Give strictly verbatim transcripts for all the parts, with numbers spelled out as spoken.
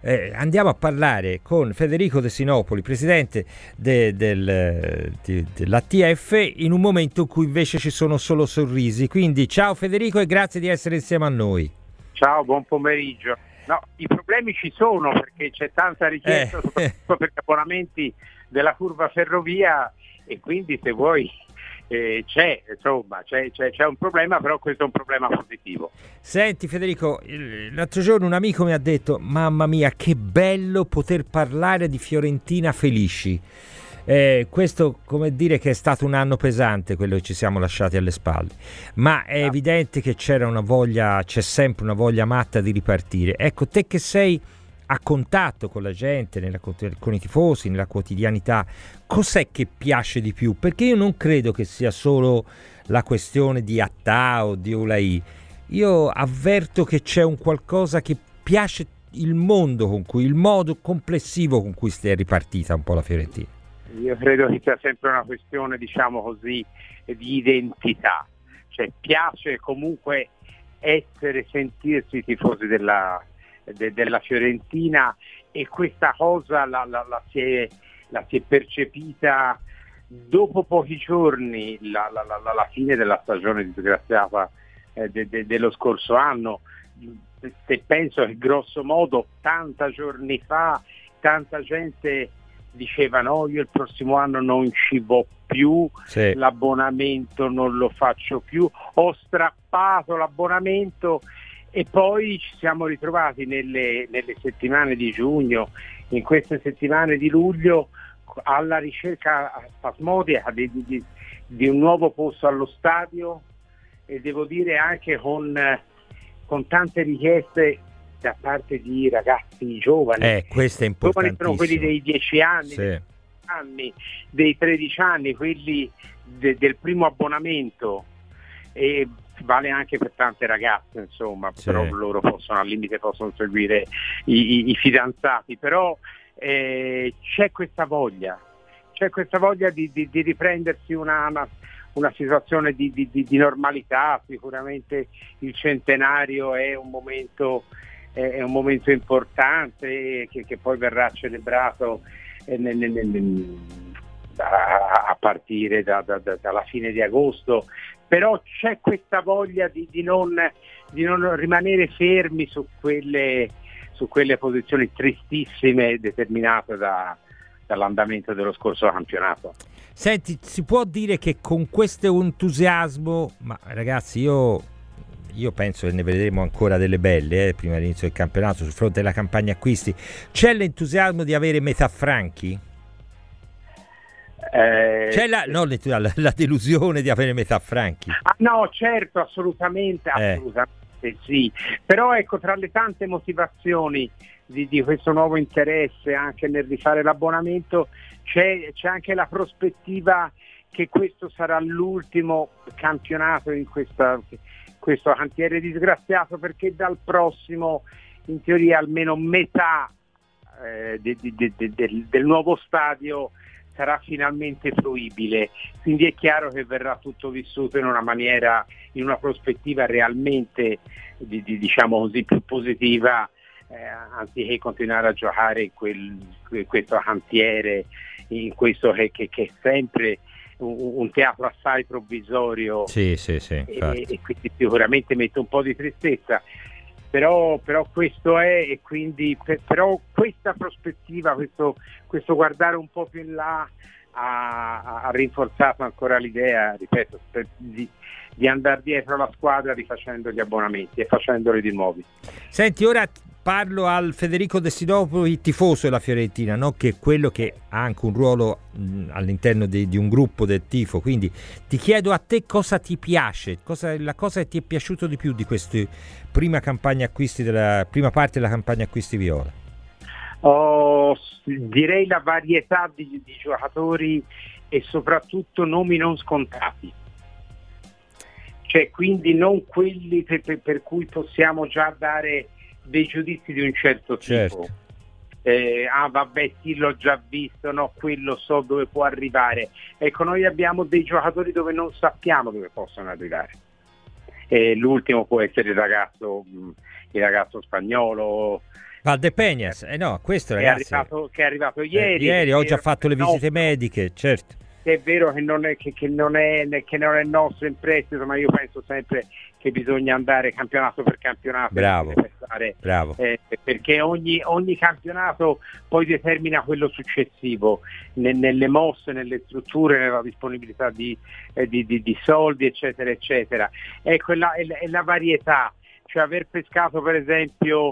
Eh, andiamo a parlare con Federico De Sinopoli, presidente de, del, de, dell'A T F, in un momento in cui invece ci sono solo sorrisi. Quindi ciao Federico e grazie di essere insieme a noi. Ciao, buon pomeriggio. No, i problemi ci sono perché c'è tanta richiesta, eh. soprattutto per gli abbonamenti della curva ferrovia, e quindi se vuoi eh, c'è, insomma, c'è, c'è, c'è un problema, però questo è un problema positivo. Senti Federico, l'altro giorno un amico mi ha detto: mamma mia, che bello poter parlare di Fiorentina felici. Eh, questo, come dire, che è stato un anno pesante quello che ci siamo lasciati alle spalle, ma è evidente che c'era una voglia, c'è sempre una voglia matta di ripartire. Ecco, te che sei a contatto con la gente, nella, con i tifosi, nella quotidianità, cos'è che piace di più? Perché io non credo che sia solo la questione di Attà o di Olai. Io avverto che c'è un qualcosa che piace, il mondo con cui, il modo complessivo con cui si è ripartita un po' la Fiorentina. Io credo che sia sempre una questione, diciamo così, di identità, cioè piace comunque essere, sentirsi tifosi della, de, della Fiorentina, e questa cosa la, la, la, si, è, la si è percepita dopo pochi giorni, la, la, la, la fine della stagione disgraziata eh, de, de, dello scorso anno. Se penso che grosso modo tanta giorni fa tanta gente diceva: no, io il prossimo anno non ci vo più, sì. L'abbonamento non lo faccio più, ho strappato l'abbonamento, e poi ci siamo ritrovati nelle, nelle settimane di giugno, in queste settimane di luglio, alla ricerca spasmodica di, di, di un nuovo posto allo stadio, e devo dire anche con, con tante richieste da parte di ragazzi giovani. Eh, questo è importantissimo. Giovani sono quelli dei dieci anni, sì. dei, anni, dei tredici anni, quelli de, del primo abbonamento, e vale anche per tante ragazze, insomma, sì. Però loro possono, al limite possono seguire i, i, i fidanzati, però eh, c'è questa voglia, c'è questa voglia di, di, di riprendersi una, una, una situazione di, di, di normalità. Sicuramente il centenario è un momento è un momento importante che, che poi verrà celebrato nel, nel, nel, a, a partire da, da, da, dalla fine di agosto, però c'è questa voglia di, di, non, di non rimanere fermi su quelle, su quelle posizioni tristissime determinate da, dall'andamento dello scorso campionato. Senti, si può dire che con questo entusiasmo, ma ragazzi, io Io penso che ne vedremo ancora delle belle eh, prima dell'inizio del campionato, sul fronte della campagna acquisti. C'è l'entusiasmo di avere metà franchi? Eh, C'è la, no, la, la delusione di avere metà franchi? Ah, no, certo, assolutamente, eh. assolutamente sì. Però ecco, tra le tante motivazioni di, di questo nuovo interesse anche nel rifare l'abbonamento, c'è, c'è anche la prospettiva che questo sarà l'ultimo campionato in questa... questo cantiere disgraziato, perché dal prossimo in teoria almeno metà eh, de, de, de, de, del, del nuovo stadio sarà finalmente fruibile, quindi è chiaro che verrà tutto vissuto in una maniera, in una prospettiva realmente di, di, diciamo così, più positiva, eh, anziché continuare a giocare in, quel, in questo cantiere, in questo che, che, che è sempre un teatro assai provvisorio. Sì, sì, sì, e, e quindi sicuramente mette un po' di tristezza, però, però questo è, e quindi per, però questa prospettiva, questo, questo guardare un po' più in là ha, ha rinforzato ancora l'idea, ripeto, per, di, di andare dietro la squadra rifacendo gli abbonamenti e facendoli di nuovi. Senti, ora parlo al Federico De Sinopoli, tifoso della Fiorentina, no? Che è quello che ha anche un ruolo mh, all'interno di, di un gruppo del tifo, quindi ti chiedo a te cosa ti piace, cosa, la cosa che ti è piaciuto di più di questa prima campagna acquisti, della prima parte della campagna acquisti viola. Oh, direi la varietà di, di giocatori e soprattutto nomi non scontati, cioè quindi non quelli per, per, per cui possiamo già dare dei giudizi di un certo tipo. Certo. Eh, ah vabbè, sì, l'ho già visto, no, quello so dove può arrivare. Ecco, noi abbiamo dei giocatori dove non sappiamo dove possono arrivare. Eh, l'ultimo può essere il ragazzo, il ragazzo spagnolo, Valdepeñas, eh no, questo è ragazzi, arrivato, che è arrivato ieri. eh, ieri, oggi ha fatto le no, visite mediche, certo. È vero che non è, che, che non è, che non è nostro in prestito, ma io penso sempre che bisogna andare campionato per campionato. Bravo, pensare, bravo. Eh, perché ogni, ogni campionato poi determina quello successivo, ne, nelle mosse, nelle strutture, nella disponibilità di, eh, di, di, di soldi, eccetera, eccetera. Ecco, è la, è la, è la varietà. Cioè aver pescato per esempio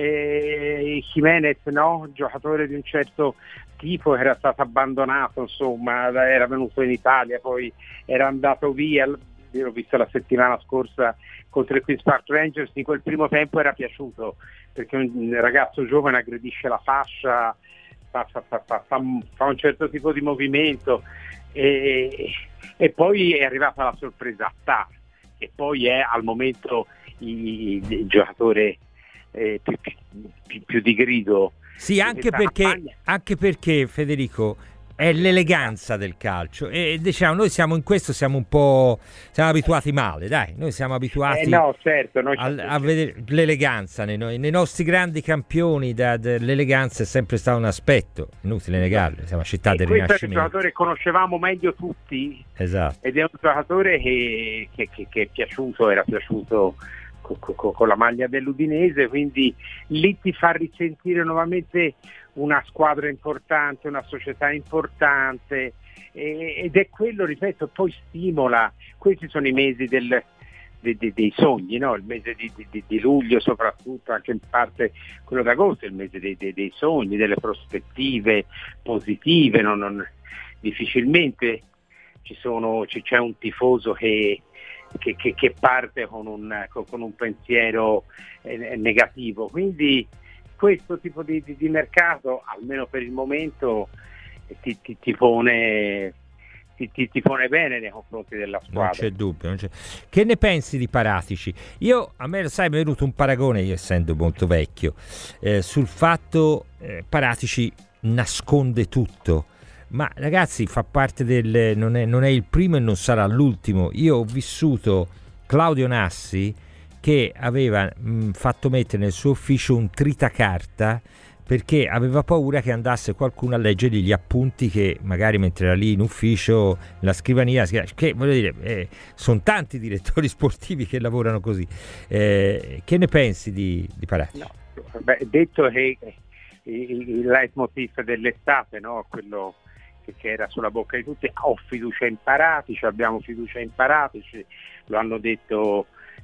eh, Jimenez, no? Giocatore di un certo tipo, era stato abbandonato, insomma, era venuto in Italia, poi era andato via. Io l'ho visto la settimana scorsa contro il Queen's Park Rangers, in quel primo tempo era piaciuto, perché un ragazzo giovane aggredisce la fascia, fa, fa, fa, fa, fa un certo tipo di movimento, e, e poi è arrivata la sorpresa Tah, che poi è al momento il, il giocatore eh, più, più, più di grido. Sì, anche perché, anche perché Federico è l'eleganza del calcio, e diciamo noi siamo in questo siamo un po' siamo abituati male, dai, noi siamo abituati eh no, certo, noi a, a vedere l'eleganza nei, nei nostri grandi campioni. Da, da, l'eleganza è sempre stato un aspetto, inutile negarlo, siamo a città del Rinascimento. Questo è un giocatore che conoscevamo meglio tutti, esatto, ed è un giocatore che, che, che, che è piaciuto, era piaciuto con, con, con la maglia dell'Udinese, quindi lì ti fa risentire nuovamente una squadra importante, una società importante, eh, ed è quello, ripeto, poi stimola. Questi sono i mesi del, de, de, dei sogni, no? Il mese di, di, di luglio soprattutto, anche in parte quello d'agosto, il mese dei, dei, dei sogni, delle prospettive positive. Non, non, difficilmente ci sono, c'è un tifoso che Che, che, che parte con un, con un pensiero eh, negativo, quindi questo tipo di, di, di mercato, almeno per il momento, ti, ti, ti, pone, ti, ti, ti pone bene nei confronti della squadra. Non c'è dubbio, non c'è. Che ne pensi di Paratici? Io, a me lo sai, mi è venuto un paragone, io essendo molto vecchio, eh, sul fatto eh, Paratici nasconde tutto. Ma ragazzi, fa parte del non è, non è il primo e non sarà l'ultimo. Io ho vissuto Claudio Nassi che aveva mh, fatto mettere nel suo ufficio un tritacarta perché aveva paura che andasse qualcuno a leggergli gli appunti che magari mentre era lì in ufficio, nella scrivania, che voglio dire, eh, sono tanti direttori sportivi che lavorano così. Eh, che ne pensi di, di Paratici? No, beh, detto che il, il leitmotiv dell'estate, no? Quello che era sulla bocca di tutti, ho fiducia in Paratici, abbiamo fiducia in Paratici, lo hanno detto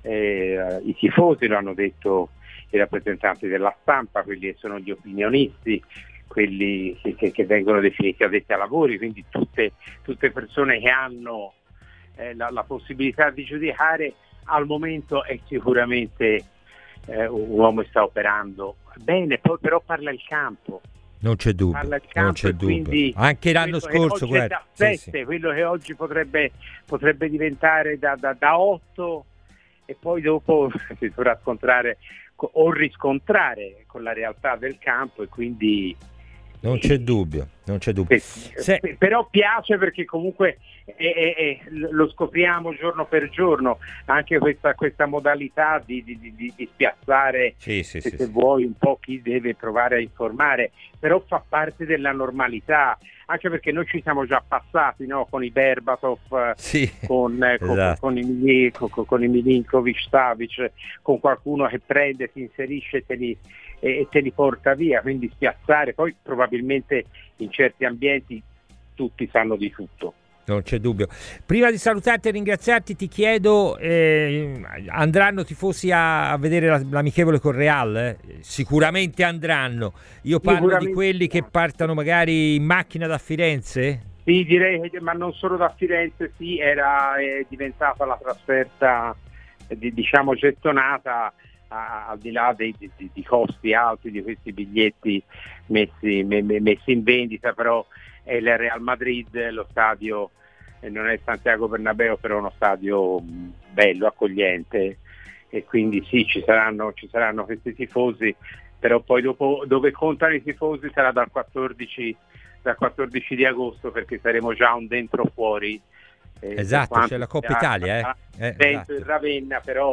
eh, i tifosi, lo hanno detto i rappresentanti della stampa, quelli che sono gli opinionisti, quelli che, che vengono definiti addetti ai lavori, quindi tutte, tutte persone che hanno eh, la, la possibilità di giudicare. Al momento è sicuramente eh, un uomo che sta operando bene, poi però parla il campo. Non c'è dubbio, non c'è dubbio. Anche l'anno scorso, guarda, sette, sì, sì. Quello che oggi potrebbe, potrebbe diventare da, da, da otto, e poi dopo si dovrà scontrare o riscontrare con la realtà del campo, e quindi non c'è dubbio, non c'è dubbio. Se... Però piace perché comunque è, è, è, lo scopriamo giorno per giorno, anche questa, questa modalità di, di, di, di spiazzare, sì, sì, se, sì, se sì. vuoi, un po' chi deve provare a informare, però fa parte della normalità, anche perché noi ci siamo già passati, no? Con i Berbatov, sì, con, esatto. con, con, i, con, con i Milinkovic, Savic, con qualcuno che prende, si inserisce e te li, e te li porta via, quindi spiazzare. Poi probabilmente in certi ambienti tutti sanno di tutto. Non c'è dubbio. Prima di salutarti e ringraziarti, ti chiedo, eh, andranno tifosi a, a vedere la, l'amichevole con Real? Eh? Sicuramente andranno. Io parlo di quelli che partano magari in macchina da Firenze? Sì, direi che, ma non solo da Firenze, sì, era è diventata la trasferta eh, di, diciamo gettonata, a, al di là dei, di, di costi alti di questi biglietti messi, me, me, messi in vendita, però è il Real Madrid, lo stadio eh, non è Santiago Bernabéu, però è uno stadio bello, accogliente, e quindi sì, ci saranno, ci saranno questi tifosi, però poi dopo dove contano i tifosi sarà dal quattordici, dal quattordici di agosto, perché saremo già un dentro o fuori. Eh, esatto, c'è la Coppa Italia, eh? eh dentro esatto. in Ravenna, però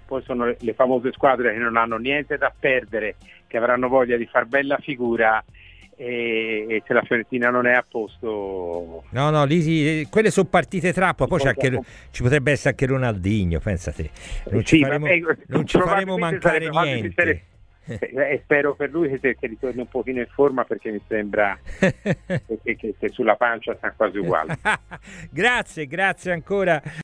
poi sono le, le famose squadre che non hanno niente da perdere, che avranno voglia di far bella figura, e, e se la Fiorentina non è a posto... No, no, lì sì, quelle sono partite trappo, poi c'è anche, ci potrebbe essere anche Ronaldinho, pensate, non ci sì, faremo, vabbè, non ci faremo mancare niente. E eh, spero per lui che, che ritorni un pochino in forma, perché mi sembra che, che, che sulla pancia sta quasi uguale. Grazie, grazie ancora.